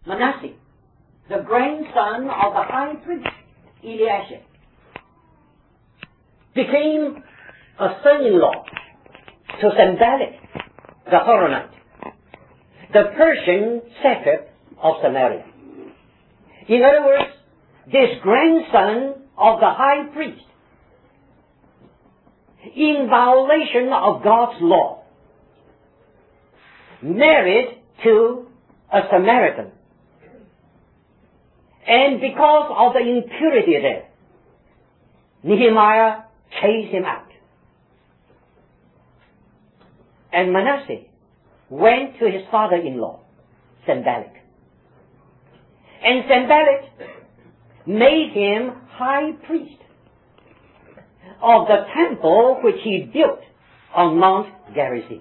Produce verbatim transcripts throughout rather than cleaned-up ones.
Manasseh, the grandson of the high priest Eliashib, became a son-in-law to Sanballat the Horonite, the Persian satrap of Samaria. In other words, this grandson of the high priest, in violation of God's law, married to a Samaritan. And because of the impurity there, Nehemiah chased him out. And Manasseh went to his father-in-law, Sanballat. And Sanballat made him high priest of the temple which he built on Mount Gerizim.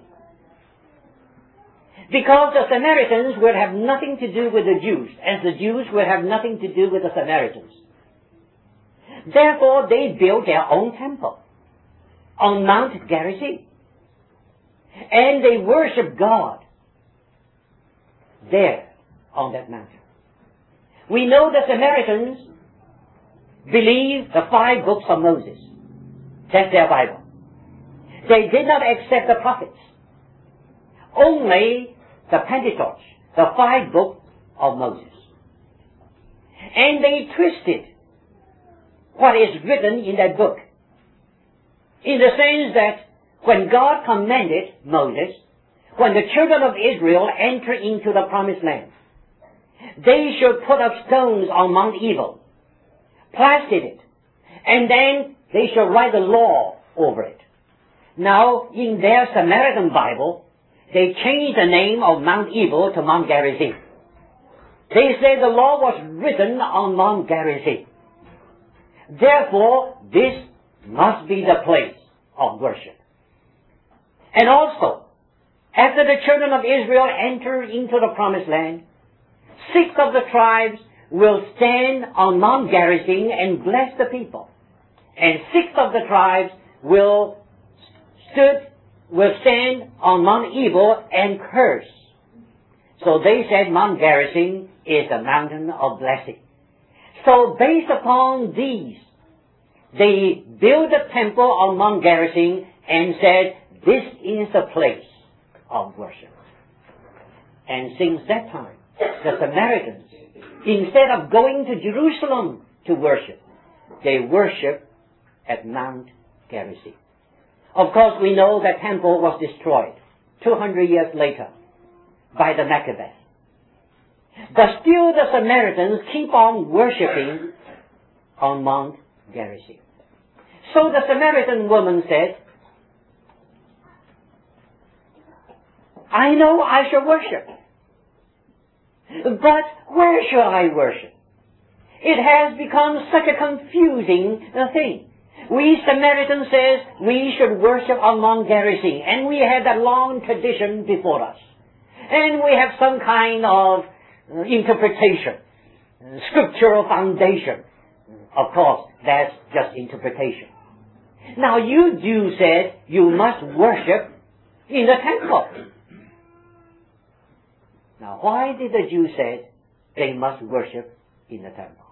Because the Samaritans would have nothing to do with the Jews, as the Jews would have nothing to do with the Samaritans. Therefore, they built their own temple on Mount Gerizim. And they worship God there on that mountain. We know the Samaritans believe the five books of Moses. That's their Bible. They did not accept the prophets. Only the Pentateuch, the five books of Moses. And they twisted what is written in that book, in the sense that when God commanded Moses, when the children of Israel enter into the promised land, they should put up stones on Mount Ebal, plaster it, and then they should write the law over it. Now, in their Samaritan Bible, they changed the name of Mount Ebal to Mount Gerizim. They say the law was written on Mount Gerizim. Therefore, this must be the place of worship. And also, after the children of Israel enter into the promised land, six of the tribes will stand on Mount Gerizim and bless the people. And six of the tribes will stood will stand on Mount Ebal and curse. So they said Mount Gerizim is a mountain of blessing. So based upon these, they built a temple on Mount Gerizim and said, this is the place of worship. And since that time, the Samaritans, instead of going to Jerusalem to worship, they worship at Mount Gerizim. Of course, we know that temple was destroyed two hundred years later by the Maccabees. But still the Samaritans keep on worshipping on Mount Gerizim. So the Samaritan woman said, I know I shall worship, but where shall I worship? It has become such a confusing thing. We Samaritans says we should worship on Mount Gerizim, and we have that long tradition before us. And we have some kind of uh, interpretation, uh, scriptural foundation. Of course, that's just interpretation. Now you Jews said you must worship in the temple. Now why did the Jews say they must worship in the temple?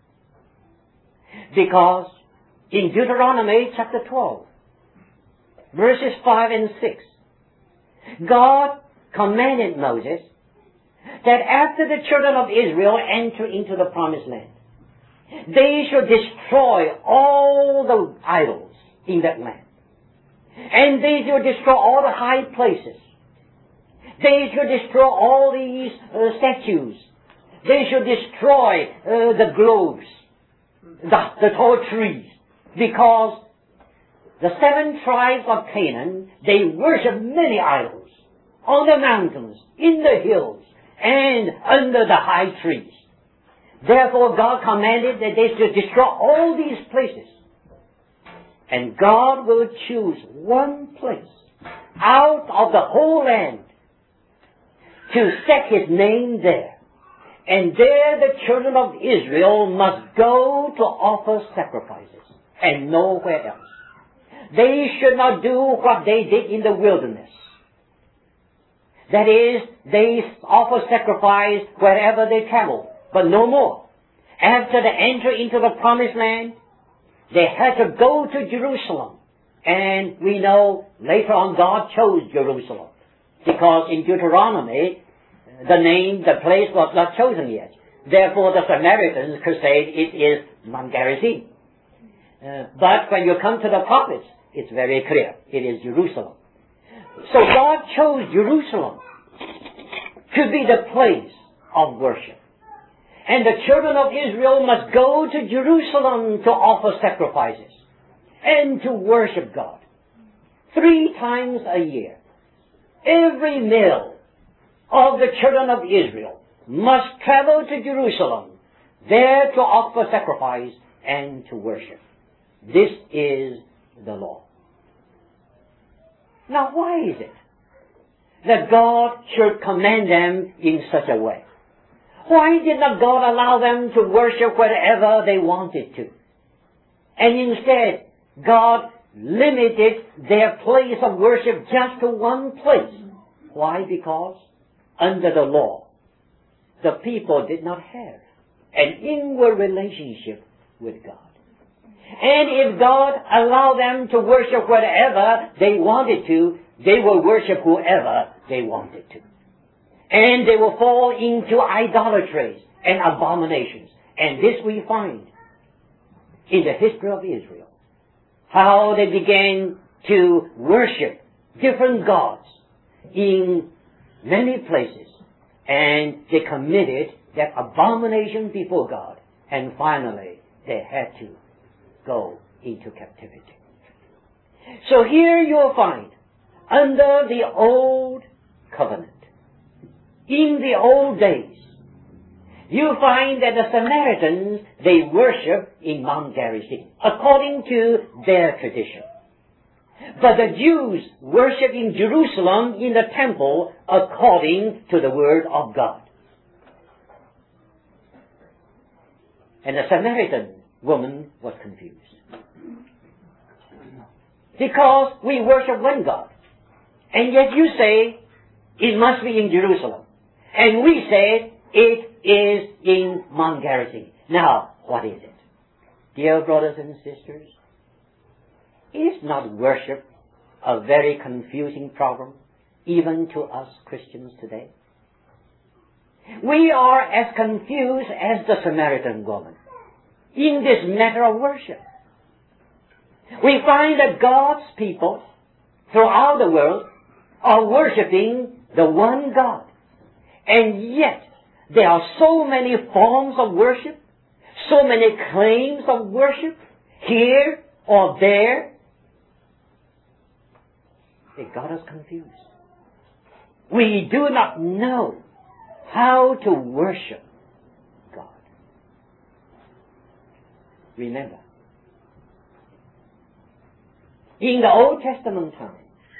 Because in Deuteronomy chapter twelve, verses five and six, God commanded Moses that after the children of Israel enter into the promised land, they should destroy all the idols in that land. And they should destroy all the high places. They should destroy all these uh, statues. They should destroy uh, the globes, the, the tall trees. Because the seven tribes of Canaan, they worship many idols on the mountains, in the hills, and under the high trees. Therefore, God commanded that they should destroy all these places. And God will choose one place out of the whole land to set His name there. And there the children of Israel must go to offer sacrifices. And nowhere else. They should not do what they did in the wilderness. That is, they offer sacrifice wherever they travel, but no more. After they enter into the promised land, they had to go to Jerusalem. And we know later on God chose Jerusalem, because in Deuteronomy, the name, the place was not chosen yet. Therefore, the Samaritans could say it is Mount Gerizim. Uh, but when you come to the prophets, it's very clear. It is Jerusalem. So God chose Jerusalem to be the place of worship. And the children of Israel must go to Jerusalem to offer sacrifices and to worship God. Three times a year, every male of the children of Israel must travel to Jerusalem, there to offer sacrifice and to worship. This is the law. Now, why is it that God should command them in such a way? Why did not God allow them to worship wherever they wanted to? And instead, God limited their place of worship just to one place. Why? Because under the law, the people did not have an inward relationship with God. And if God allowed them to worship wherever they wanted to, they will worship whoever they wanted to. And they will fall into idolatries and abominations. And this we find in the history of Israel. How they began to worship different gods in many places. And they committed that abomination before God. And finally, they had to go into captivity. So here you'll find, under the old covenant, in the old days, you find that the Samaritans, they worship in Mount Gerizim, according to their tradition. But the Jews worship in Jerusalem in the temple according to the word of God. And the Samaritan woman was confused. Because we worship one God. And yet you say it must be in Jerusalem. And we say it is in Mount Gerizim. Now, what is it? Dear brothers and sisters, is not worship a very confusing problem, even to us Christians today? We are as confused as the Samaritan woman in this matter of worship. We find that God's people throughout the world are worshiping the one God. And yet, there are so many forms of worship, so many claims of worship, here or there. It got us confused. We do not know how to worship God. Remember, in the Old Testament time,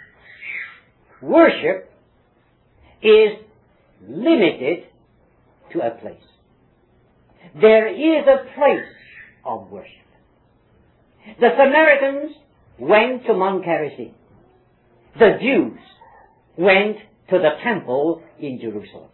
worship is limited to a place. There is a place of worship. The Samaritans went to Mount Gerizim. The Jews went to the temple in Jerusalem.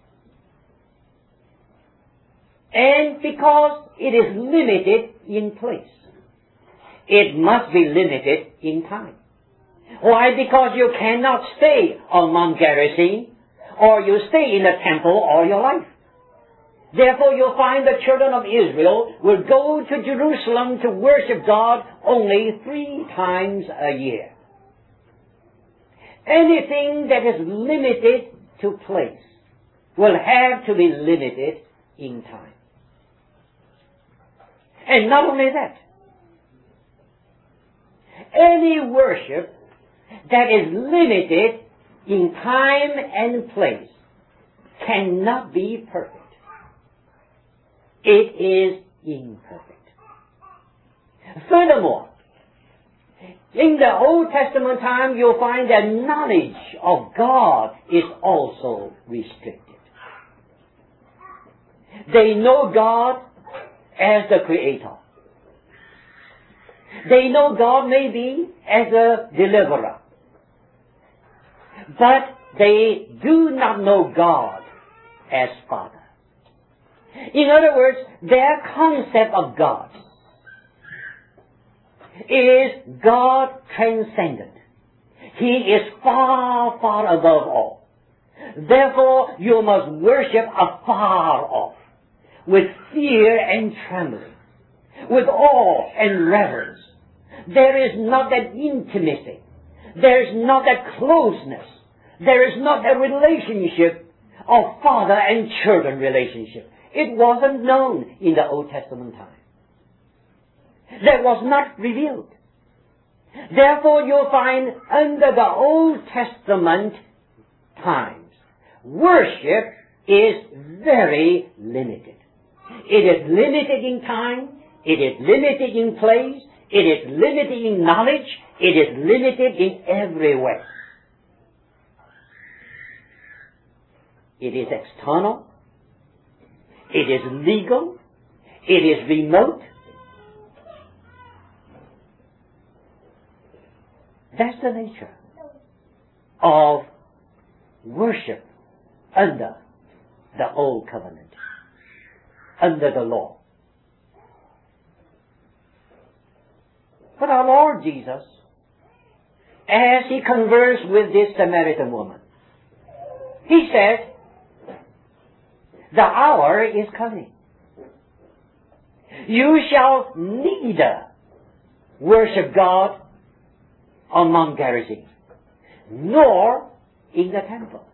And because it is limited in place, it must be limited in time. Why? Because you cannot stay on Mount Gerizim, or you stay in the temple all your life. Therefore, you'll find the children of Israel will go to Jerusalem to worship God only three times a year. Anything that is limited to place will have to be limited in time. And not only that, any worship that is limited in time and place cannot be perfect. It is imperfect. Furthermore, in the Old Testament time, you'll find that knowledge of God is also restricted. They know God as the Creator. They know God maybe as a deliverer. But they do not know God as Father. In other words, their concept of God is God transcendent. He is far, far above all. Therefore, you must worship afar off, with fear and trembling, with awe and reverence. There is not that intimacy. There is not that closeness. There is not a relationship of father and children relationship. It wasn't known in the Old Testament time. That was not revealed. Therefore, you'll find under the Old Testament times, worship is very limited. It is limited in time. It is limited in place. It is limited in knowledge. It is limited in every way. It is external. It is legal. It is remote. That's the nature of worship under the Old Covenant, under the law. But our Lord Jesus, as He conversed with this Samaritan woman, He said, the hour is coming. You shall neither worship God on Mount Gerizim, nor in the temple,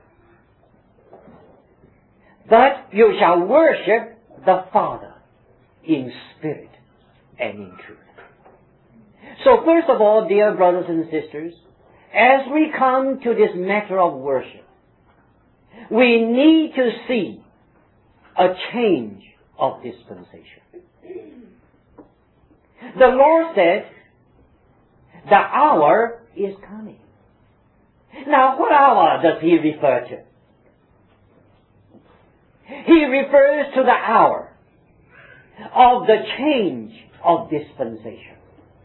but you shall worship the Father in spirit and in truth. So first of all, dear brothers and sisters, as we come to this matter of worship, we need to see a change of dispensation. The Lord said, the hour is coming. Now, what hour does He refer to? He refers to the hour of the change of dispensation.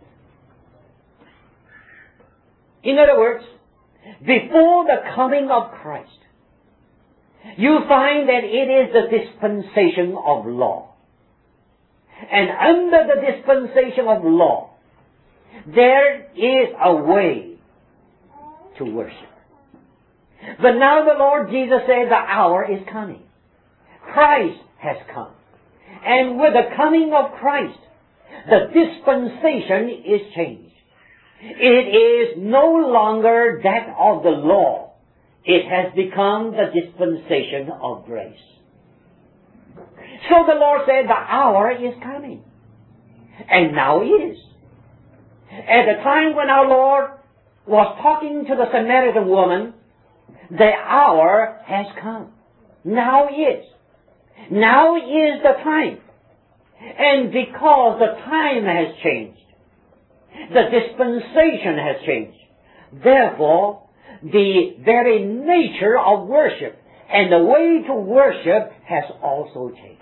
In other words, before the coming of Christ, you find that it is the dispensation of law. And under the dispensation of law, there is a way to worship. But now the Lord Jesus said the hour is coming. Christ has come. And with the coming of Christ, the dispensation is changed. It is no longer that of the law. It has become the dispensation of grace. So the Lord said the hour is coming. And now is. At the time when our Lord was talking to the Samaritan woman, the hour has come. Now is. Now is the time. And because the time has changed, the dispensation has changed, therefore, the very nature of worship and the way to worship has also changed.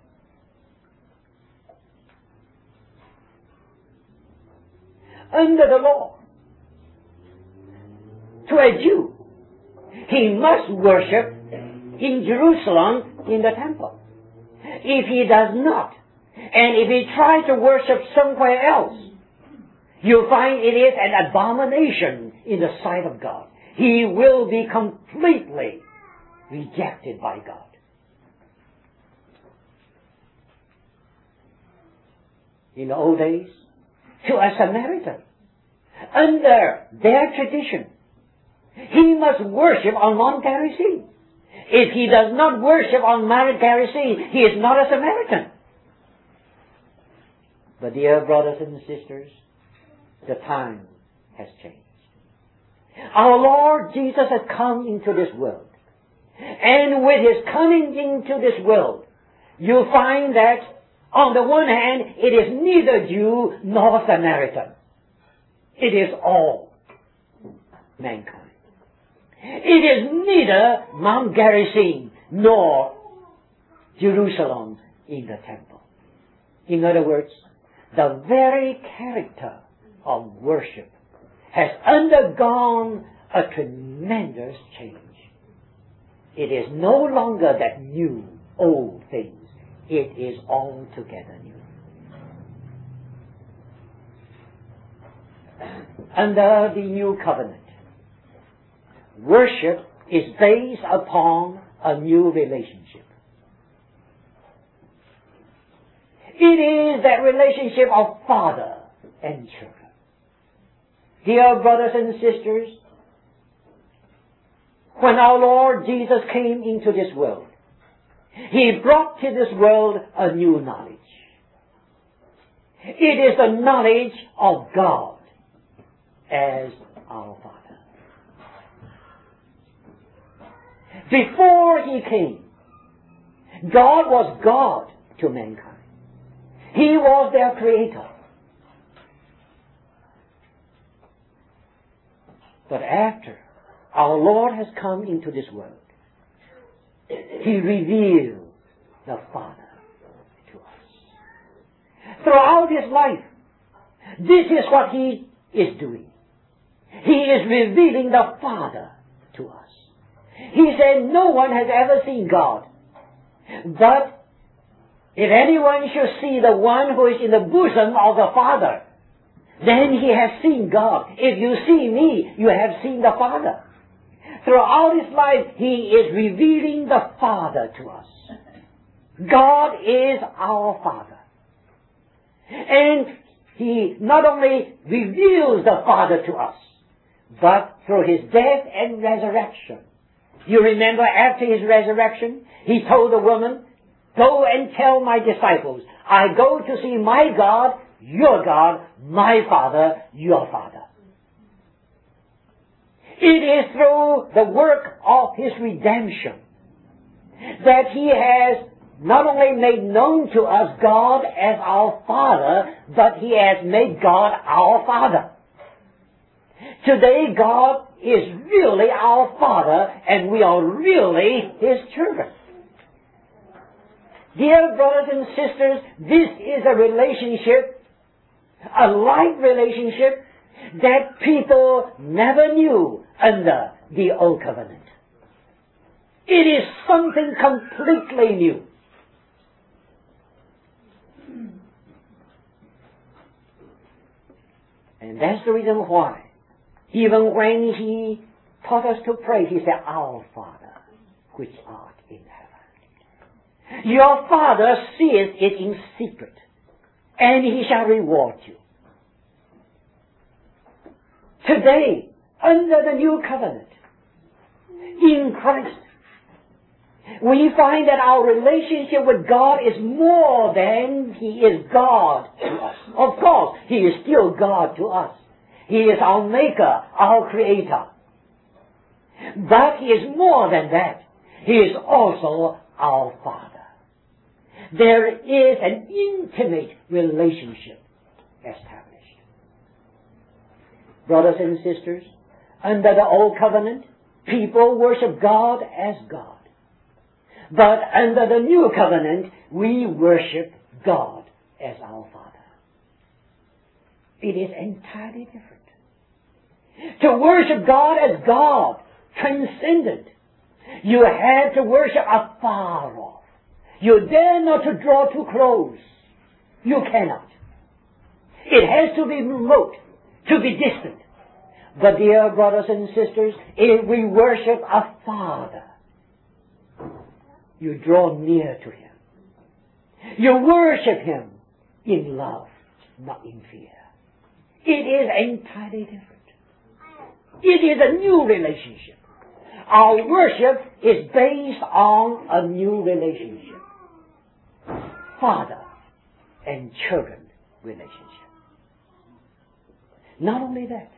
Under the law, to a Jew, he must worship in Jerusalem in the temple. If he does not, and if he tries to worship somewhere else, you find it is an abomination in the sight of God. He will be completely rejected by God. In the old days, to a Samaritan, under their tradition, he must worship on Mount Gerizim. If he does not worship on Mount Gerizim, he is not a Samaritan. But dear brothers and sisters, the time has changed. Our Lord Jesus has come into this world. And with His coming into this world, you find that on the one hand, it is neither Jew nor Samaritan. It is all mankind. It is neither Mount Gerizim nor Jerusalem in the temple. In other words, the very character of worship has undergone a tremendous change. It is no longer that new, old things. It is altogether new. Under the new covenant, worship is based upon a new relationship. It is that relationship of father and children. Dear brothers and sisters, when our Lord Jesus came into this world, He brought to this world a new knowledge. It is the knowledge of God as our Father. Before He came, God was God to mankind. He was their Creator. But after our Lord has come into this world, He revealed the Father to us. Throughout His life, this is what He is doing. He is revealing the Father to us. He said, no one has ever seen God. But if anyone should see the one who is in the bosom of the Father, then he has seen God. If you see me, you have seen the Father. Throughout His life, He is revealing the Father to us. God is our Father. And He not only reveals the Father to us, but through His death and resurrection. You remember after His resurrection, He told the woman, go and tell my disciples, I go to see my God, your God, my Father, your Father. It is through the work of His redemption that He has not only made known to us God as our Father, but He has made God our Father. Today God is really our Father, and we are really His children. Dear brothers and sisters, this is a relationship, a like relationship, that people never knew under the Old Covenant. It is something completely new. And that's the reason why, even when He taught us to pray, He said, our Father, which art in heaven. Your Father seeth it in secret, and He shall reward you. Today, under the new covenant, in Christ, we find that our relationship with God is more than He is God to us. Of course, He is still God to us. He is our Maker, our Creator. But He is more than that. He is also our Father. There is an intimate relationship established. Brothers and sisters, under the Old Covenant, people worship God as God. But under the New Covenant, we worship God as our Father. It is entirely different. To worship God as God, transcendent, you have to worship afar off. You dare not to draw too close. You cannot. It has to be remote, to be distant. But dear brothers and sisters, if we worship a Father, you draw near to Him. You worship Him in love, not in fear. It is entirely different. It is a new relationship. Our worship is based on a new relationship. Father and children relationship. Not only that,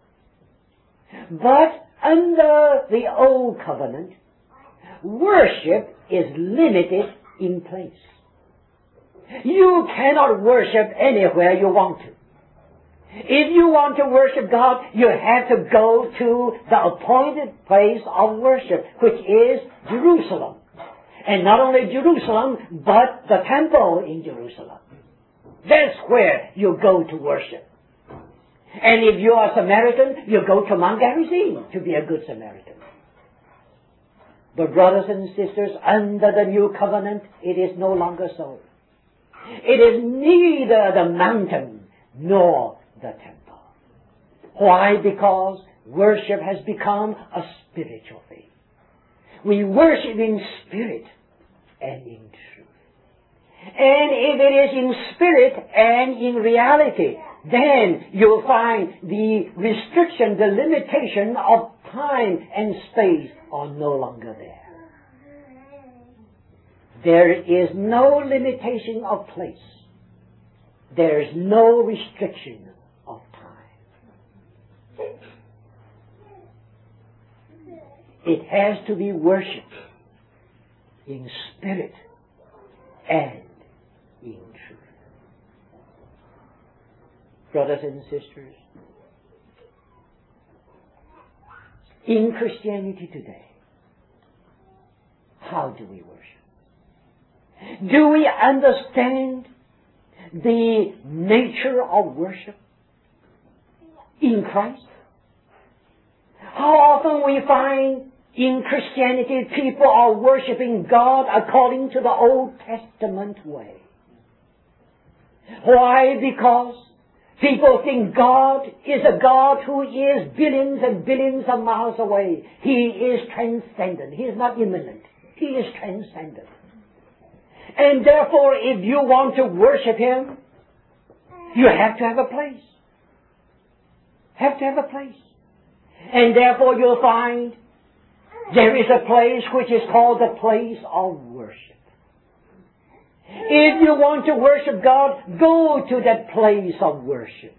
but under the Old Covenant, worship is limited in place. You cannot worship anywhere you want to. If you want to worship God, you have to go to the appointed place of worship, which is Jerusalem. And not only Jerusalem, but the temple in Jerusalem. That's where you go to worship. And if you are a Samaritan, you go to Mount Gerizim to be a good Samaritan. But brothers and sisters, under the new covenant, it is no longer so. It is neither the mountain nor the temple. Why? Because worship has become a spiritual thing. We worship in spirit and in truth. And if it is in spirit and in reality, then you'll find the restriction, the limitation of time and space are no longer there. There is no limitation of place. There is no restriction of time. It has to be worshipped in spirit and in truth. Brothers and sisters, in Christianity today, how do we worship? Do we understand the nature of worship in Christ? How often we find in Christianity people are worshiping God according to the Old Testament way. Why? Because people think God is a God who is billions and billions of miles away. He is transcendent. He is not immanent. He is transcendent. And therefore, if you want to worship Him, you have to have a place. Have to have a place. And therefore you'll find there is a place which is called the place of worship. If you want to worship God, go to that place of worship.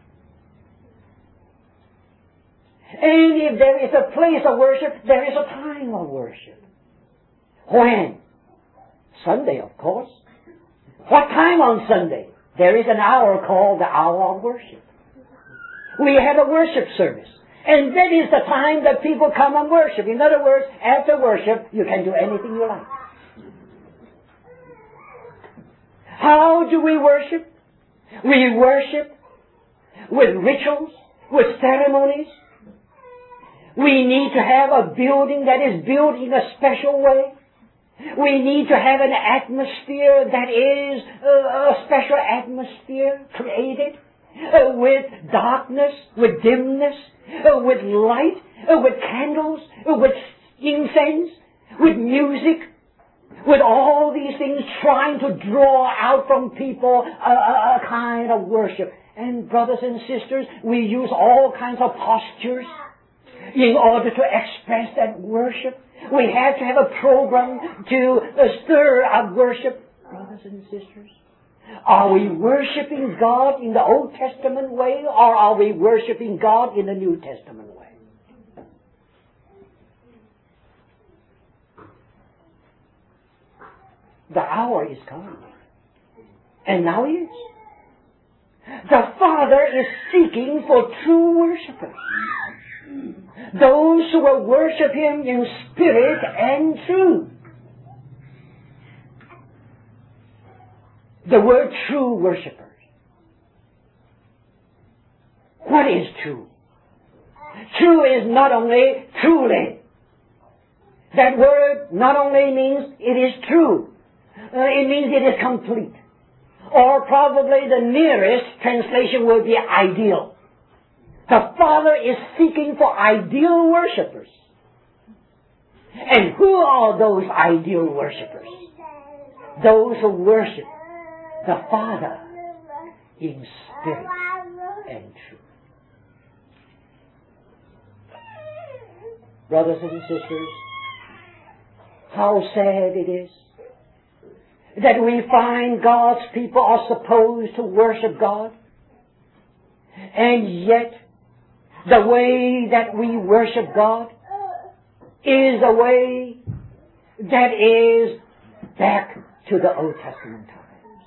And if there is a place of worship, there is a time of worship. When? Sunday, of course. What time on Sunday? There is an hour called the hour of worship. We have a worship service. And that is the time that people come and worship. In other words, after worship, you can do anything you like. How do we worship? We worship with rituals, with ceremonies. We need to have a building that is built in a special way. We need to have an atmosphere that is a special atmosphere created uh, with darkness, with dimness, uh, with light, uh, with candles, uh, with incense, with music, with all these things trying to draw out from people a, a, a kind of worship. And brothers and sisters, we use all kinds of postures in order to express that worship. We have to have a program to uh, stir our worship. Brothers and sisters, are we worshiping God in the Old Testament way, or are we worshiping God in the New Testament way? The hour is coming. And now is. The Father is seeking for true worshipers. Those who will worship Him in spirit and truth. The word true worshipers. What is true? True is not only truly. That word not only means it is true. Uh, it means it is complete. Or probably the nearest translation will be ideal. The Father is seeking for ideal worshipers. And who are those ideal worshipers? Those who worship the Father in spirit and truth. Brothers and sisters, how sad it is that we find God's people are supposed to worship God, and yet the way that we worship God is a way that is back to the Old Testament times.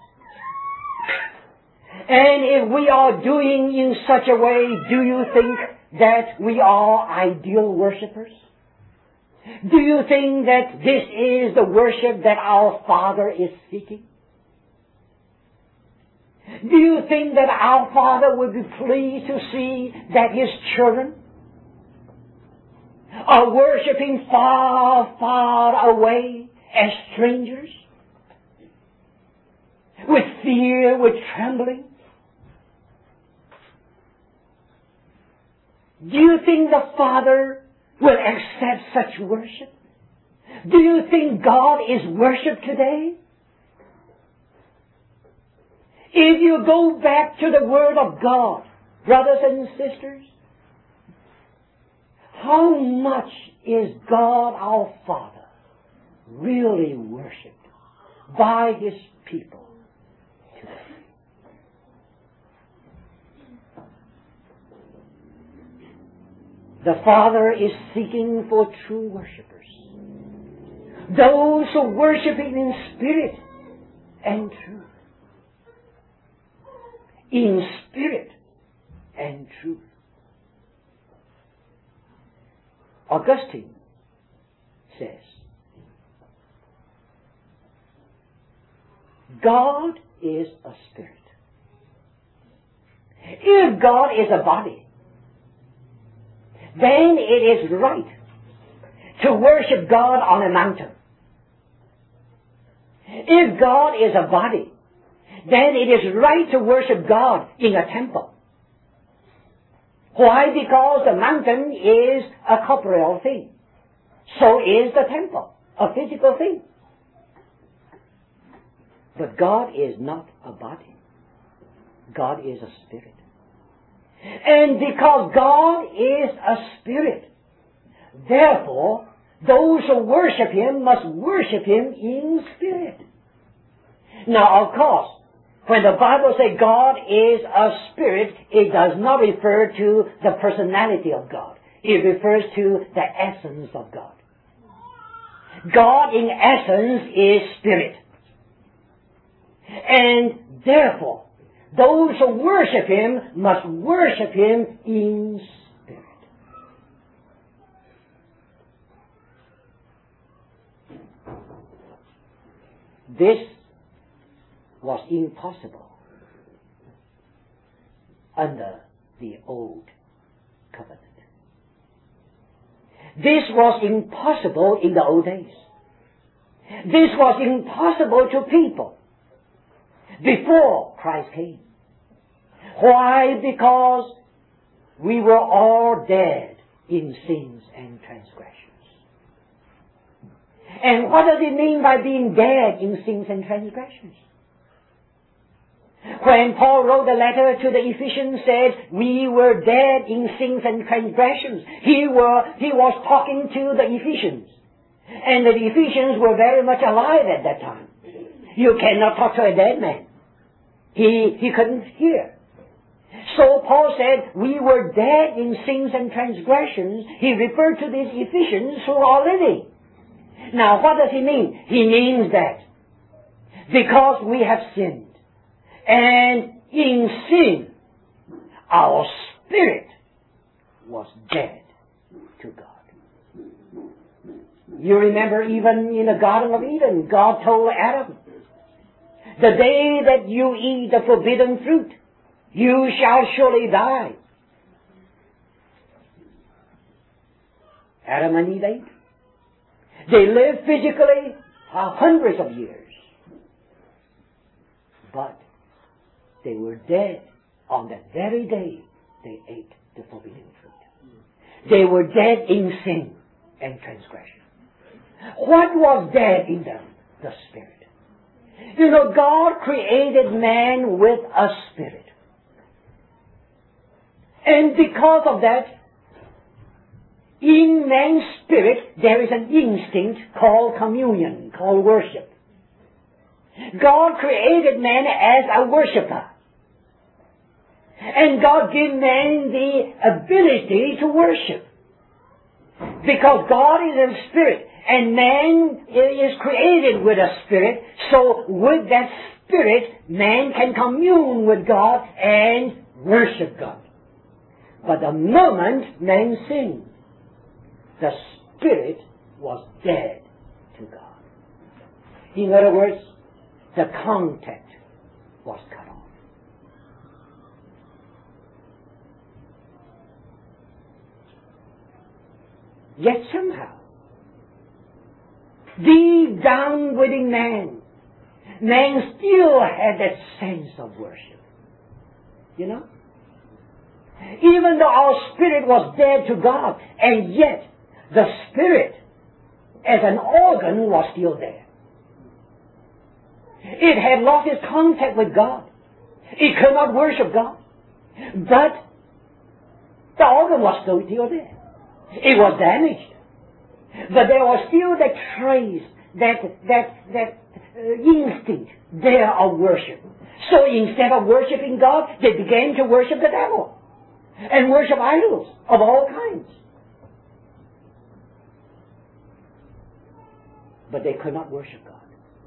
And if we are doing in such a way, do you think that we are ideal worshipers? Do you think that this is the worship that our Father is seeking? Do you think that our Father would be pleased to see that His children are worshiping far, far away as strangers? With fear, with trembling? Do you think the Father will accept such worship? Do you think God is worshipped today? If you go back to the Word of God, brothers and sisters, how much is God our Father really worshipped by His people today? The Father is seeking for true worshippers. Those who worship Him in spirit and truth. In spirit and truth. Augustine says, God is a spirit. If God is a body, then it is right to worship God on a mountain. If God is a body, then it is right to worship God in a temple. Why? Because the mountain is a corporeal thing. So is the temple, a physical thing. But God is not a body. God is a spirit. And because God is a spirit, therefore, those who worship Him must worship Him in spirit. Now, of course, when the Bible says God is a spirit, it does not refer to the personality of God. It refers to the essence of God. God in essence is spirit. And therefore, those who worship Him must worship Him in spirit. This was impossible under the old covenant. This was impossible in the old days. This was impossible to people before Christ came. Why? Because we were all dead in sins and transgressions. And what does it mean by being dead in sins and transgressions? When Paul wrote the letter to the Ephesians, said, we were dead in sins and transgressions. He, were, he was talking to the Ephesians. And the Ephesians were very much alive at that time. You cannot talk to a dead man. He, he couldn't hear. So Paul said, we were dead in sins and transgressions. He referred to these Ephesians who are living. Now, what does he mean? He means that because we have sinned, and in sin, our spirit was dead to God. You remember even in the Garden of Eden, God told Adam, the day that you eat the forbidden fruit, you shall surely die. Adam and Eve ate. They lived physically for hundreds of years. But they were dead on that very day they ate the forbidden fruit. They were dead in sin and transgression. What was dead in them? The spirit. You know, God created man with a spirit. And because of that, in man's spirit, there is an instinct called communion, called worship. God created man as a worshiper. And God gave man the ability to worship. Because God is a spirit, and man is created with a spirit, so with that spirit, man can commune with God and worship God. But the moment man sinned, the spirit was dead to God. In other words, the contact was cut off. Yet somehow, deep down within man, man still had that sense of worship. You know? Even though our spirit was dead to God, and yet the spirit as an organ was still there. It had lost its contact with God. It could not worship God. But the organ was still there. It was damaged. But there was still that trace, that, that, that uh, instinct there of worship. So instead of worshiping God, they began to worship the devil and worship idols of all kinds. But they could not worship God.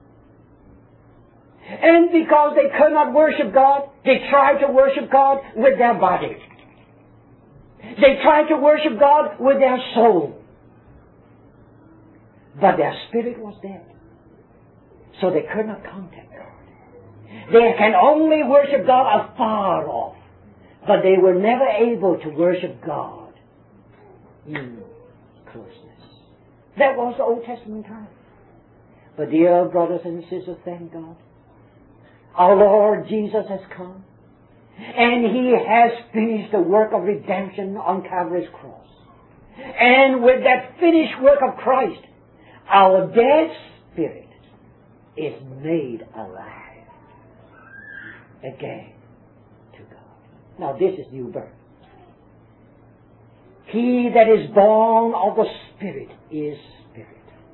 And because they could not worship God, they tried to worship God with their body. They tried to worship God with their soul. But their spirit was dead. So they could not contact God. They can only worship God afar off. But they were never able to worship God in closeness. That was the Old Testament time. But dear brothers and sisters, thank God. Our Lord Jesus has come. And He has finished the work of redemption on Calvary's cross. And with that finished work of Christ, our dead spirit is made alive again to God. Now this is new birth. He that is born of the Spirit is spirit.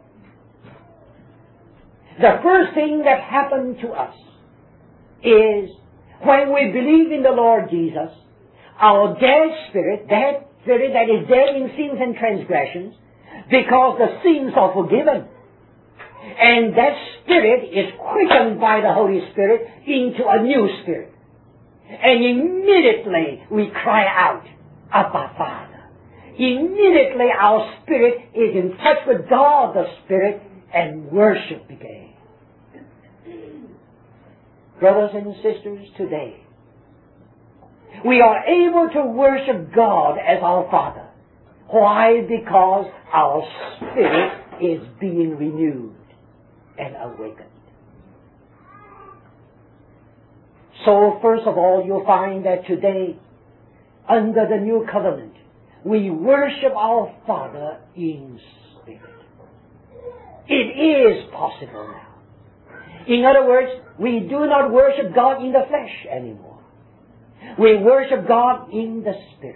The first thing that happened to us is when we believe in the Lord Jesus, our dead spirit, that spirit that is dead in sins and transgressions, because the sins are forgiven. And that spirit is quickened by the Holy Spirit into a new spirit. And immediately we cry out, Abba, Father. Immediately our spirit is in touch with God the Spirit, and worship began. Brothers and sisters, today we are able to worship God as our Father. Why? Because our spirit is being renewed and awakened. So first of all, you'll find that today, under the new covenant, we worship our Father in spirit. It is possible now. In other words, we do not worship God in the flesh anymore. We worship God in the Spirit.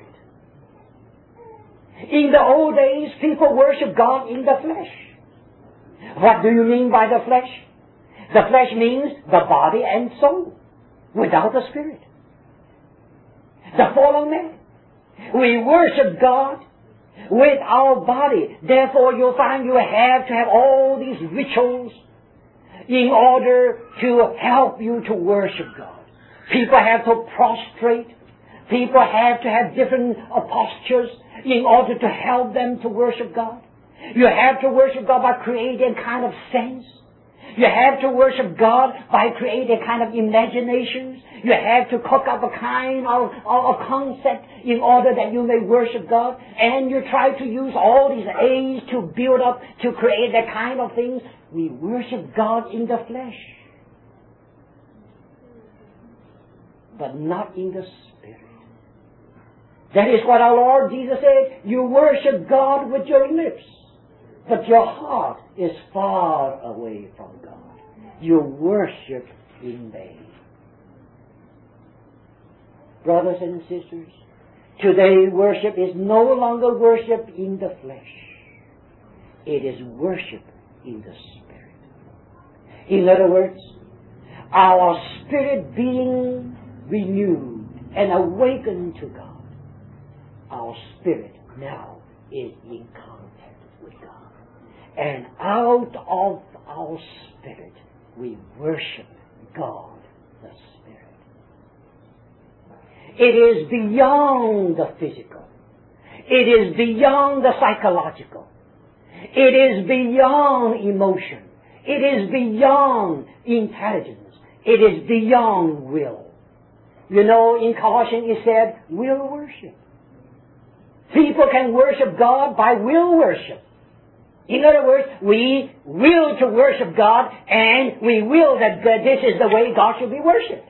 In the old days, people worship God in the flesh. What do you mean by the flesh? The flesh means the body and soul, without the Spirit. The fallen man. We worship God with our body. Therefore, you'll find you have to have all these rituals in order to help you to worship God. People have to prostrate. People have to have different uh, postures in order to help them to worship God. You have to worship God by creating a kind of sense. You have to worship God by creating a kind of imaginations. You have to cook up a kind of, of a concept in order that you may worship God. And you try to use all these aids to build up, to create that kind of things. We worship God in the flesh, but not in the Spirit. That is what our Lord Jesus said. You worship God with your lips, but your heart is far away from God. You worship in vain. Brothers and sisters, today worship is no longer worship in the flesh. It is worship in the Spirit. In other words, our spirit being renewed and awakened to God, our spirit now is in contact with God. And out of our spirit, we worship God the Spirit. It is beyond the physical. It is beyond the psychological. It is beyond emotion. It is beyond intelligence. It is beyond will. You know, in Colossians it said, will worship. People can worship God by will worship. In other words, we will to worship God, and we will that this is the way God should be worshipped.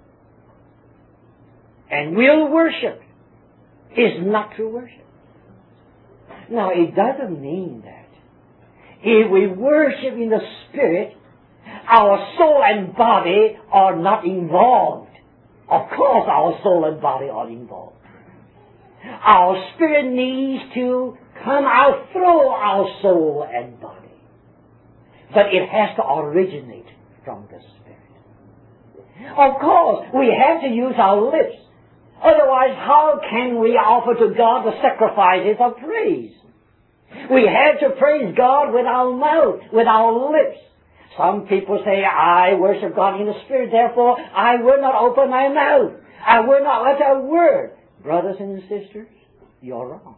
And will worship is not true worship. Now, it doesn't mean that if we worship in the Spirit, our soul and body are not involved. Of course, our soul and body are involved. Our spirit needs to come out through our soul and body. But it has to originate from the Spirit. Of course, we have to use our lips. Otherwise, how can we offer to God the sacrifices of praise? We have to praise God with our mouth, with our lips. Some people say, I worship God in the Spirit, therefore I will not open my mouth. I will not utter a word. Brothers and sisters, you're wrong.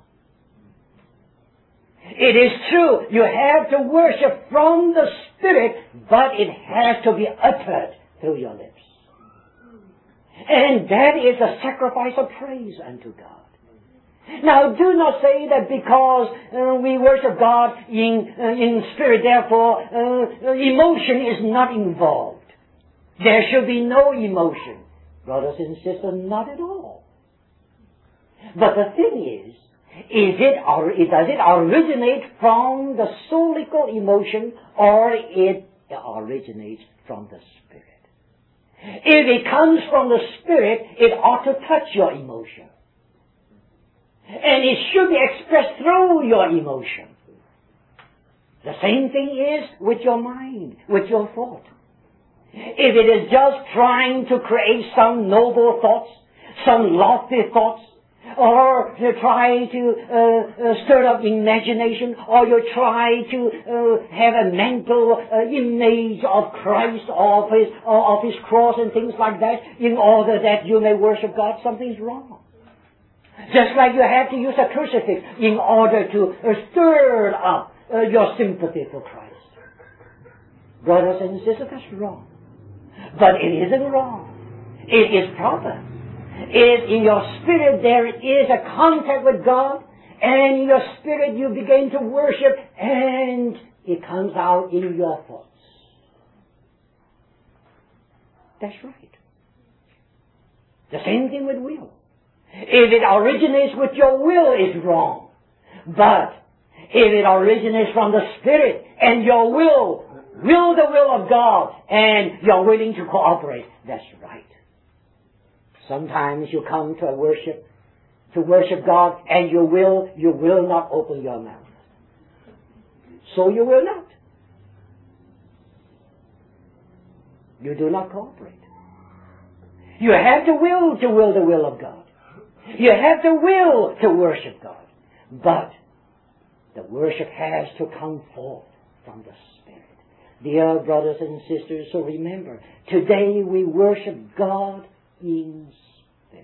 It is true, you have to worship from the Spirit, but it has to be uttered through your lips. And that is a sacrifice of praise unto God. Now, do not say that because uh, we worship God in, uh, in spirit, therefore, uh, emotion is not involved. There should be no emotion. Brothers and sisters, not at all. But the thing is, is it, or does it originate from the soulical emotion, or it originates from the Spirit? If it comes from the Spirit, it ought to touch your emotion. And it should be expressed through your emotion. The same thing is with your mind, with your thought. If it is just trying to create some noble thoughts, some lofty thoughts, or you try to uh, uh, stir up imagination, or you try to uh, have a mental uh, image of Christ or of his, or of his cross and things like that, in order that you may worship God, something's wrong. Just like you have to use a crucifix in order to uh, stir up uh, your sympathy for Christ. Brothers and sisters, that's wrong. But it isn't wrong. It is proper. If in your spirit there is a contact with God, and in your spirit you begin to worship, and it comes out in your thoughts. That's right. The same thing with will. If it originates with your will, it's wrong. But if it originates from the Spirit, and your will, will the will of God, and you're willing to cooperate, that's right. Sometimes you come to a worship, to worship God, and you will, you will not open your mouth. So you will not. You do not cooperate. You have to will to will the will of God. You have to will to worship God. But the worship has to come forth from the Spirit. Dear brothers and sisters, so remember, today we worship God in Spirit.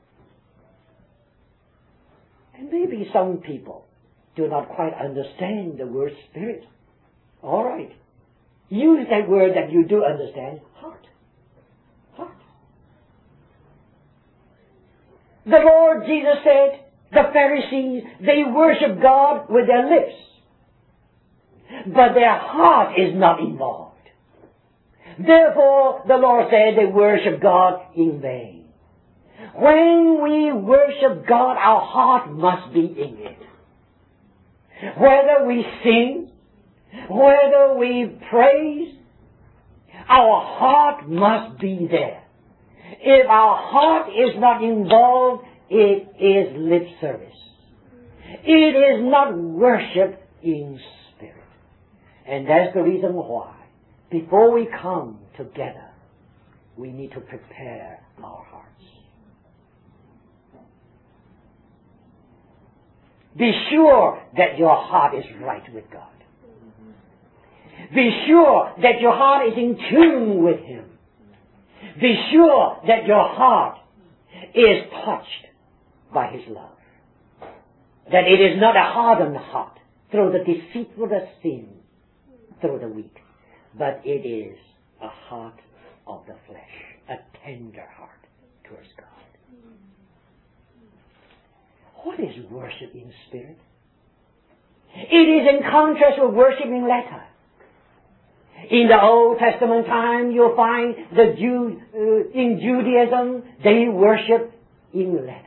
And maybe some people do not quite understand the word Spirit. All right. Use that word that you do understand, heart. Heart. The Lord Jesus said, the Pharisees, they worship God with their lips, but their heart is not involved. Therefore, the Lord said they worship God in vain. When we worship God, our heart must be in it. Whether we sing, whether we praise, our heart must be there. If our heart is not involved, it is lip service. It is not worship in spirit. And that's the reason why, before we come together, we need to prepare our hearts. Be sure that your heart is right with God. Be sure that your heart is in tune with Him. Be sure that your heart is touched by His love. That it is not a hardened heart through the deceitful sin, through the weak, but it is a heart of the flesh, a tender heart towards God. What is worship in spirit? It is in contrast with worship in letter. In the Old Testament time, you'll find the Jew, uh, in Judaism, they worship in letter.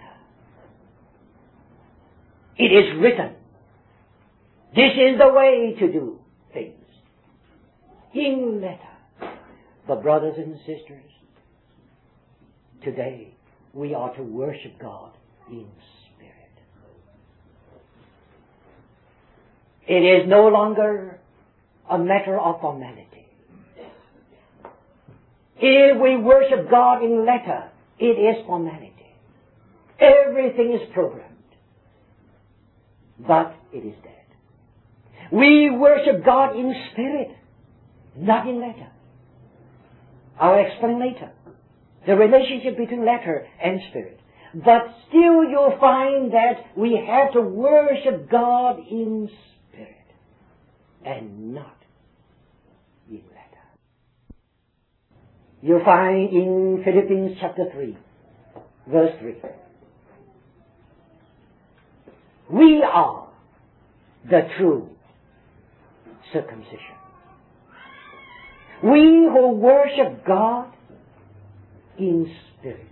It is written. This is the way to do things. In letter. But brothers and sisters, today we are to worship God in spirit. It is no longer a matter of formality. If we worship God in letter, it is formality. Everything is programmed. But it is dead. We worship God in spirit, not in letter. I'll explain later the relationship between letter and spirit. But still you'll find that we have to worship God in spirit and not in letter. You'll find in Philippians chapter three, verse three. We are the true circumcision. We who worship God in spirit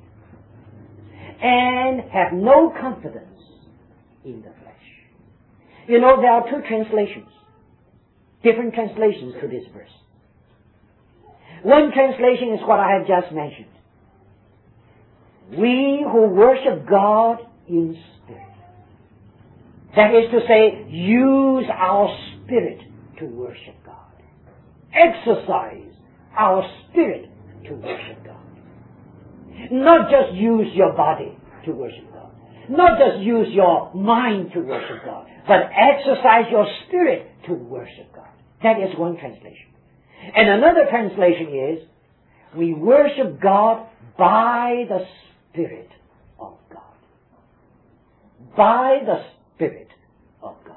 and have no confidence in the flesh. You know, there are two translations, different translations to this verse. One translation is what I have just mentioned. We who worship God in spirit. That is to say, use our spirit to worship God. Exercise our spirit to worship God. Not just use your body to worship God. Not just use your mind to worship God. But exercise your spirit to worship God. That is one translation. And another translation is, we worship God by the Spirit of God. By the Spirit of God.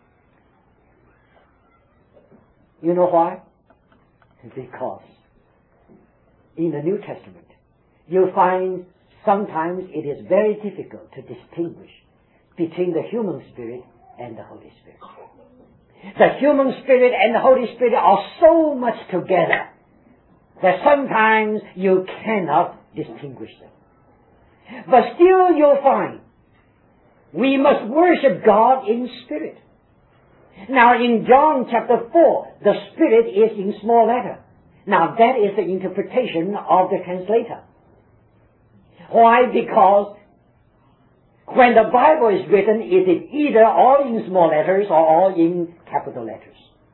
You know why? Because in the New Testament, you'll find sometimes it is very difficult to distinguish between the human spirit and the Holy Spirit. The human spirit and the Holy Spirit are so much together that sometimes you cannot distinguish them. But still you'll find we must worship God in spirit. Now in John chapter four, the Spirit is in small letter. Now that is the interpretation of the translator. Why? Because when the Bible is written, is it either all in small letters or all in capital letters.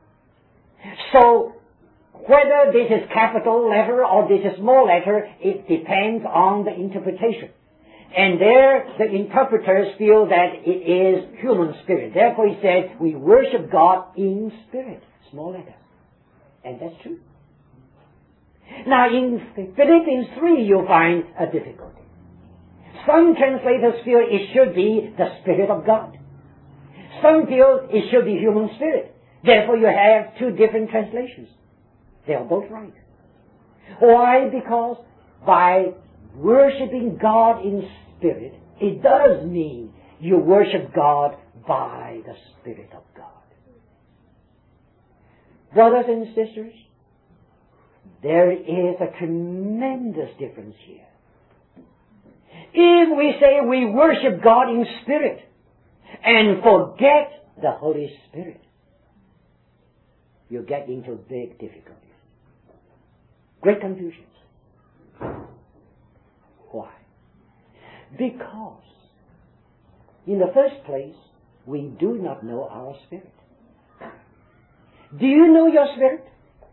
So whether this is capital letter or this is small letter, it depends on the interpretation. And there, the interpreters feel that it is human spirit. Therefore, he said, we worship God in spirit. Small letter. And that's true. Now, in Philippians three, you'll find a difficulty. Some translators feel it should be the Spirit of God. Some feel it should be human spirit. Therefore, you have two different translations. They are both right. Why? Because by worshiping God in spirit, it does mean you worship God by the Spirit of God. Brothers and sisters, there is a tremendous difference here. If we say we worship God in spirit and forget the Holy Spirit, you get into big difficulties. Great confusions. Why? Because, in the first place, we do not know our spirit. Do you know your spirit?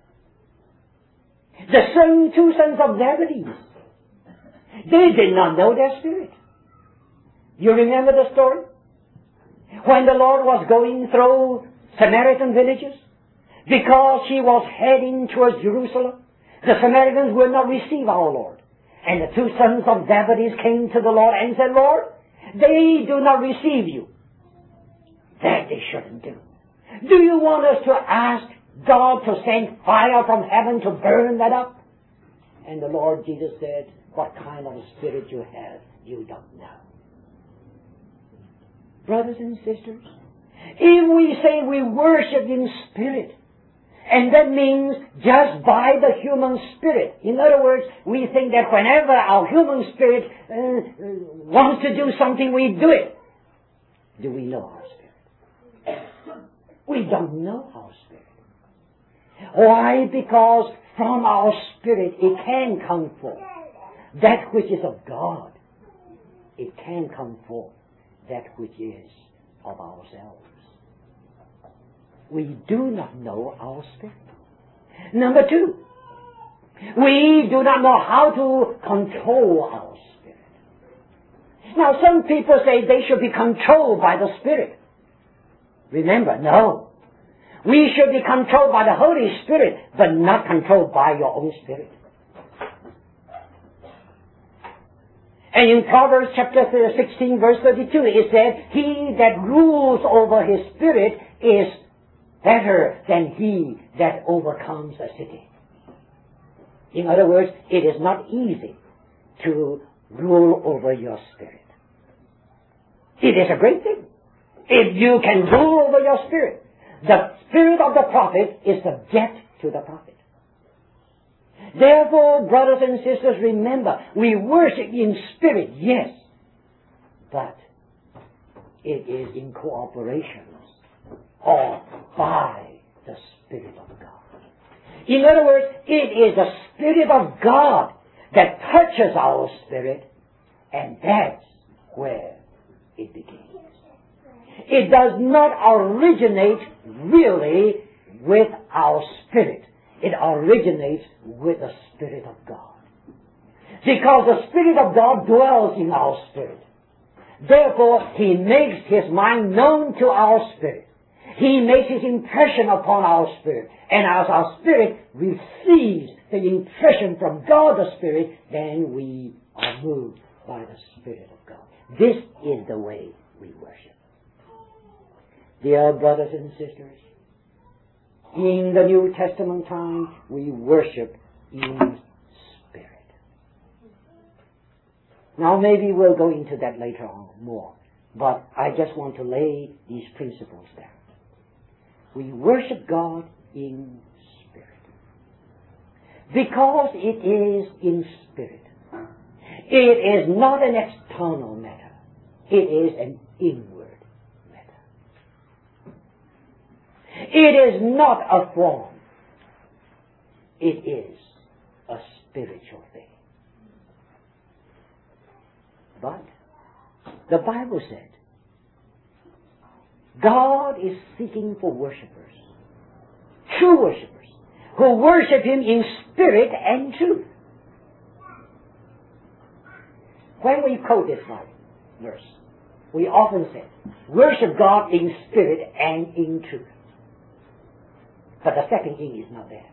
The son, two sons of Zebedee, they did not know their spirit. You remember the story? When the Lord was going through Samaritan villages, because he was heading towards Jerusalem, the Samaritans would not receive our Lord. And the two sons of Zebedee came to the Lord and said, Lord, they do not receive you. That they shouldn't do. Do you want us to ask God to send fire from heaven to burn that up? And the Lord Jesus said, what kind of a spirit you have, you don't know. brothers and sisters, if we say we worship in spirit, and that means just by the human spirit. In other words, we think that whenever our human spirit uh, wants to do something, we do it. Do we know our spirit? We don't know our spirit. Why? Because from our spirit it can come forth that which is of God. It can come forth that which is of ourselves. We do not know our spirit. Number two, we do not know how to control our spirit. Now, some people say they should be controlled by the Spirit. Remember, no. We should be controlled by the Holy Spirit, but not controlled by your own spirit. And in Proverbs chapter sixteen, verse thirty-two, it said, "He that rules over his spirit is better than he that overcomes a city." In other words, it is not easy to rule over your spirit. It is a great thing if you can rule over your spirit. The spirit of the prophet is subject to the prophet. Therefore, brothers and sisters, remember, we worship in spirit, yes, but it is in cooperation or by the Spirit of God. In other words, it is the Spirit of God that touches our spirit, and that's where it begins. It does not originate really with our spirit. It originates with the Spirit of God. Because the Spirit of God dwells in our spirit. Therefore, He makes His mind known to our spirit. He makes His impression upon our spirit. And as our spirit receives the impression from God the Spirit, then we are moved by the Spirit of God. This is the way we worship. Dear brothers and sisters, in the New Testament time, we worship in spirit. Now maybe we'll go into that later on more, but I just want to lay these principles down. We worship God in spirit. Because it is in spirit. It is not an external matter. It is an inward matter. It is not a form. It is a spiritual thing. But the Bible said, God is seeking for worshipers, true worshipers, who worship Him in spirit and truth. When we quote this verse, we often say, worship God in spirit and in truth. But the second thing is not there.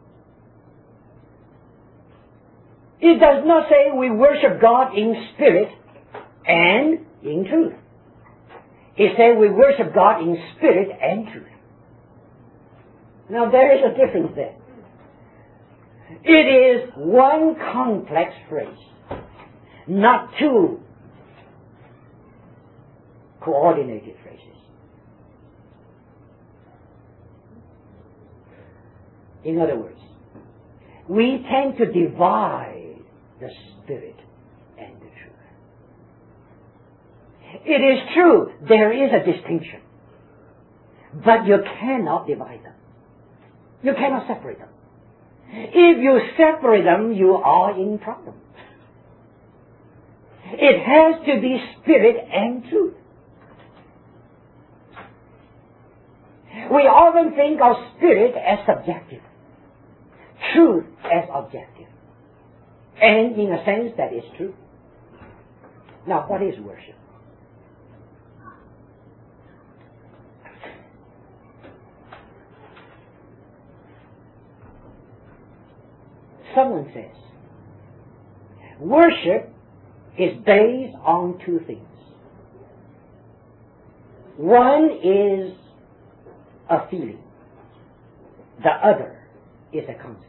It does not say we worship God in spirit and in truth. It says we worship God in spirit and truth. Now there is a difference there. It is one complex phrase, not two coordinated phrases. In other words, we tend to divide the spirit and the truth. It is true, there is a distinction. But you cannot divide them. You cannot separate them. If you separate them, you are in problem. It has to be spirit and truth. We often think of spirit as subjective, truth as objective. And in a sense, that is true. Now, what is worship? Someone says, worship is based on two things. One is a feeling. The other is a concept.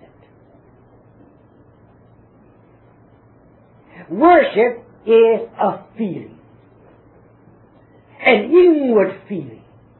Worship is a feeling. an inward feeling.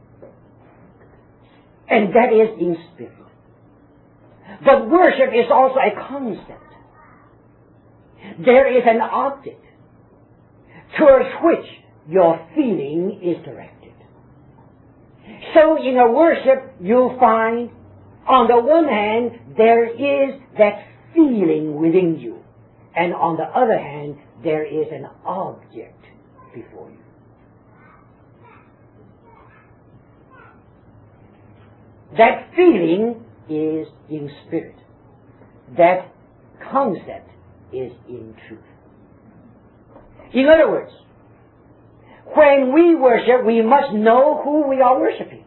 And that is in spirit. But worship is also a concept. There is an object towards which your feeling is directed. So in a worship, you'll find, on the one hand, there is that feeling within you. And on the other hand, there is an object before you. That feeling is in spirit. That concept is in truth. In other words, when we worship, we must know who we are worshiping.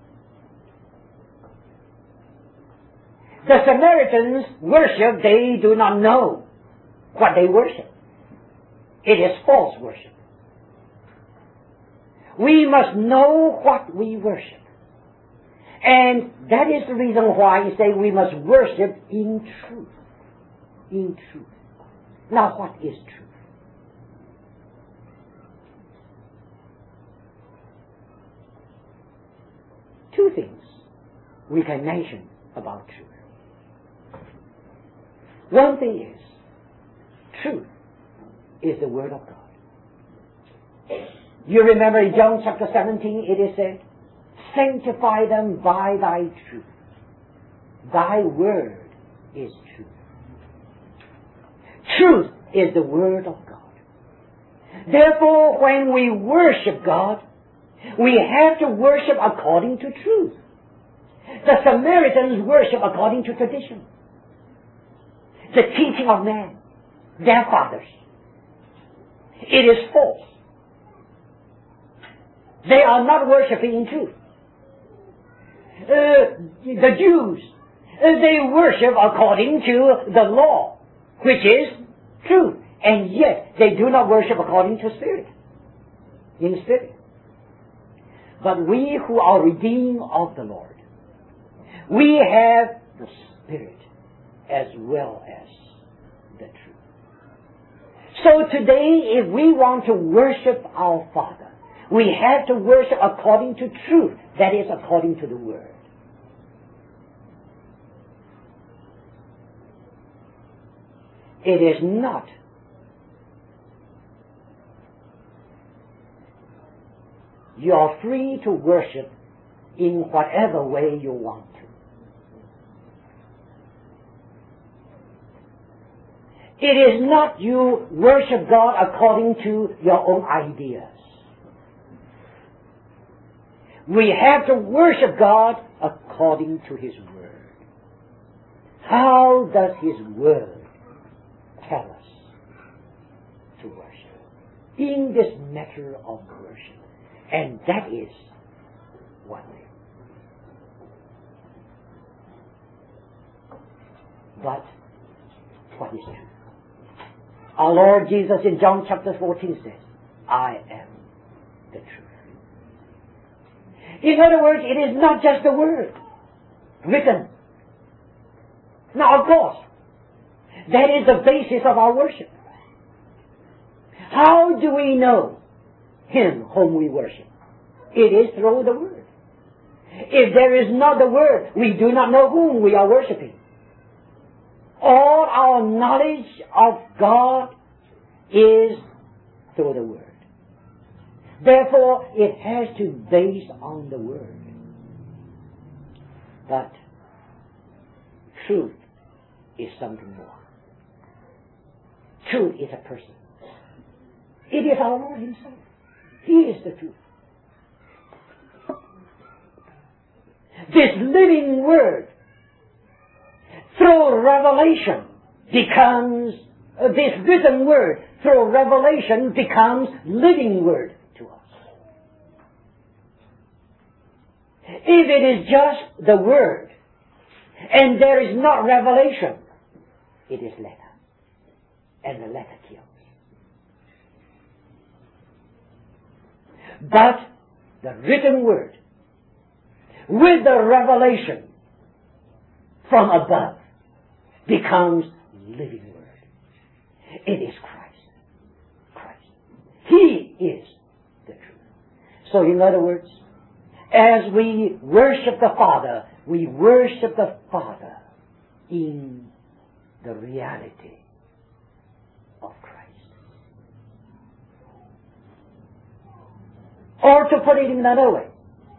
The Samaritans worship, they do not know what they worship. It is false worship. We must know what we worship. And that is the reason why you say we must worship in truth. In truth. Now, what is truth? Two things we can mention about truth. One thing is, truth is the Word of God. You remember in John chapter seventeen, it is said, sanctify them by thy truth. Thy word is truth. Truth is the Word of God. Therefore, when we worship God, we have to worship according to truth. The Samaritans worship according to tradition. The teaching of man, their fathers. It is false. They are not worshiping in truth. Uh, the Jews, uh, they worship according to the law, which is truth. And yet, they do not worship according to spirit. In spirit. But we who are redeemed of the Lord, we have the Spirit as well as the truth. So today, if we want to worship our Father, we have to worship according to truth. That is, according to the Word. It is not you are free to worship in whatever way you want to. It is not you worship God according to your own ideas. We have to worship God according to His Word. How does His Word tell us to worship? In this matter of worship. And that is one thing. But what is truth? Our Lord Jesus in John chapter fourteen says, I am the truth. In other words, it is not just the Word written. Now, of course, that is the basis of our worship. How do we know Him whom we worship? It is through the Word. If there is not the Word, we do not know whom we are worshiping. All our knowledge of God is through the Word. Therefore, it has to be based on the Word. But truth is something more. Truth is a person. It is our Lord Himself. He is the truth. This living Word, through revelation, becomes, uh, this written Word, through revelation, becomes living Word to us. If it is just the Word, and there is not revelation, it is letter. And the letter kills. But the written Word, with the revelation from above, becomes living Word. It is Christ. Christ. He is the truth. So in other words, as we worship the Father, we worship the Father in the reality of Christ. Or to put it in another way,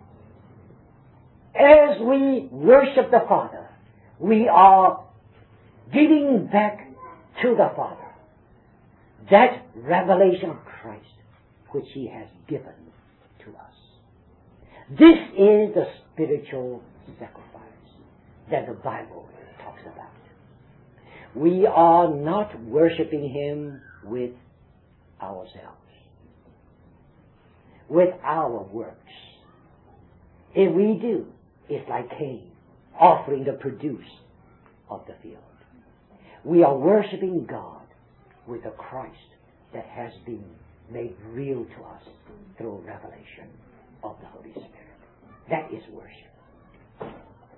as we worship the Father, we are giving back to the Father that revelation of Christ which He has given to us. This is the spiritual sacrifice that the Bible talks about. We are not worshiping Him with ourselves, with our works. If we do, it's like Cain offering the produce of the field. We are worshiping God with a Christ that has been made real to us through revelation of the Holy Spirit. That is worship.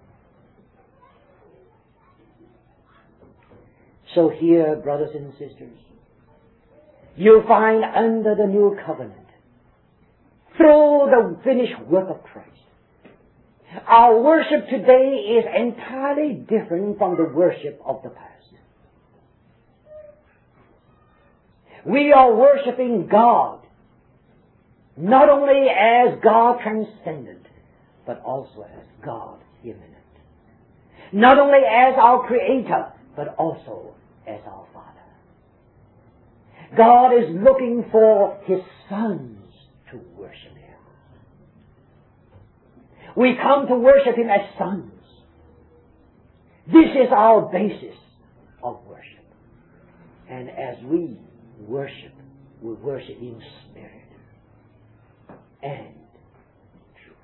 So here, brothers and sisters, you find under the new covenant, through the finished work of Christ, our worship today is entirely different from the worship of the past. We are worshiping God, not only as God transcendent, but also as God immanent. Not only as our Creator, but also as our Father. God is looking for His sons to worship Him. We come to worship Him as sons. This is our basis of worship. And as we worship, we worship in spirit and truth.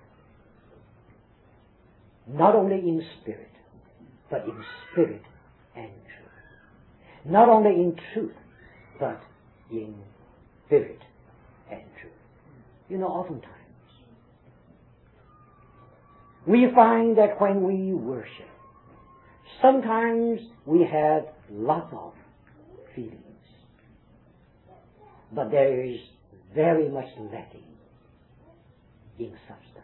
Not only in spirit, but in spirit and truth. Not only in truth, but in spirit and truth. You know, oftentimes we find that when we worship, sometimes we have lots of feelings, but there is very much lacking in substance,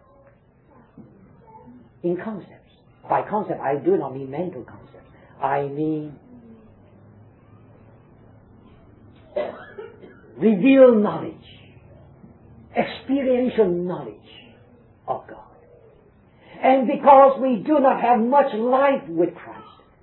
in concepts. By concept, I do not mean mental concepts. I mean revealed knowledge, experiential knowledge of God. And because we do not have much life with Christ,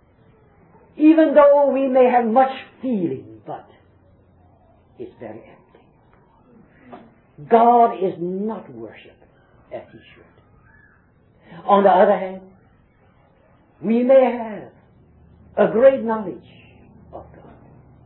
even though we may have much feeling, but it's very empty. God is not worshipped as He should. On the other hand, we may have a great knowledge of God,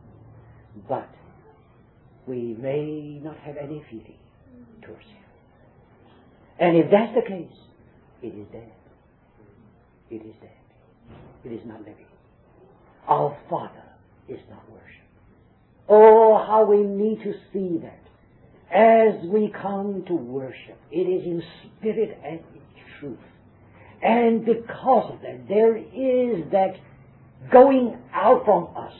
but we may not have any feeling towards Him. And if that's the case, it is dead. It is dead. It is not living. Our Father is not worshipped. Oh, how we need to see that. As we come to worship, it is in spirit and in truth. And because of that, there is that going out from us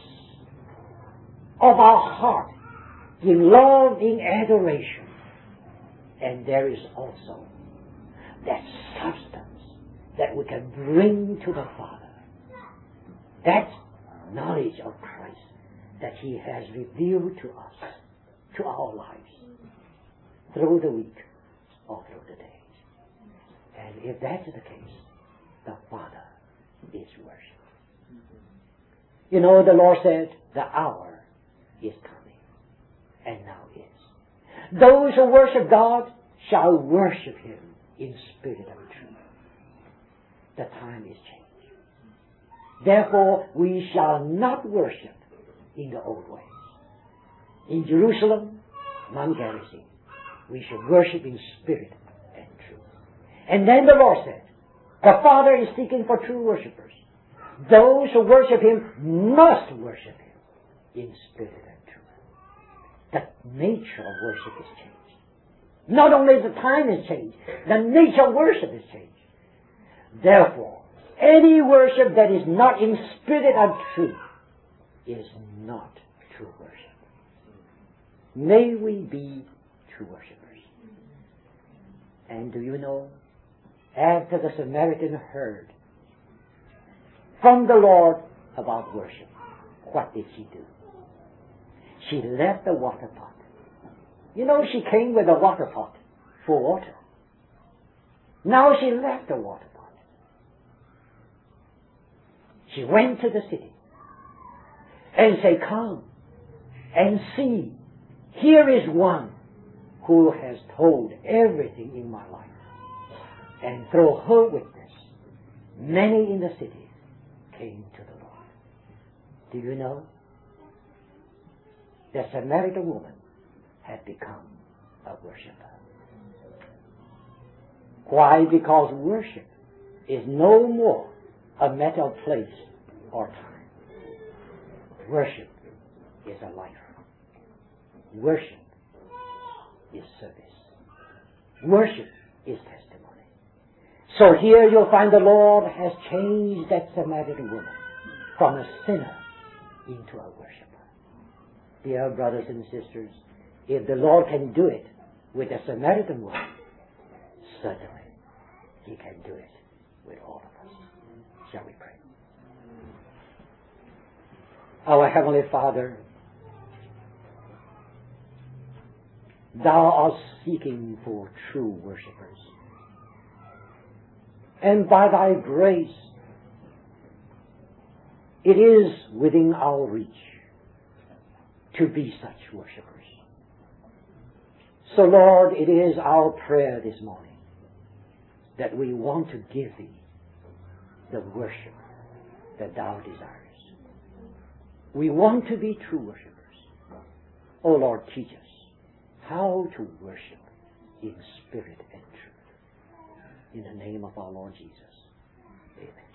of our heart in love, in adoration. And there is also that substance that we can bring to the Father. That knowledge of Christ that He has revealed to us, to our lives, through the week or through the days. And if that's the case, the Father is worshipped. You know, the Lord said, the hour is coming, and now is. Those who worship God shall worship Him in spirit and truth. The time is changed. Therefore, we shall not worship in the old ways. In Jerusalem, Mount Gerizim, we should worship in spirit and truth. And then the Lord said, the Father is seeking for true worshippers. Those who worship Him must worship Him in spirit and truth. The nature of worship is changed. Not only the time has changed, the nature of worship has changed. Therefore, any worship that is not in spirit and truth is not true worship. May we be true worshipers. And do you know, after the Samaritan heard from the Lord about worship, what did she do? She left the water pot. You know, she came with a water pot for water. Now she left the water pot. She went to the city and said, come and see, here is one who has told everything in my life. And through her witness, many in the city came to the Lord. Do you know? The Samaritan woman had become a worshiper. Why? Because worship is no more a matter of place or time. Worship is a life. Worship is service. Worship is testimony. So here you'll find the Lord has changed that Samaritan woman from a sinner into a worshiper. Dear brothers and sisters, if the Lord can do it with the Samaritan woman, certainly He can do it with all of us. Shall we pray? Our Heavenly Father, Thou art seeking for true worshippers. And by Thy grace, it is within our reach to be such worshippers. So Lord, it is our prayer this morning that we want to give Thee the worship that Thou desires. We want to be true worshippers. Oh Lord, teach us how to worship in spirit and truth. In the name of our Lord Jesus. Amen.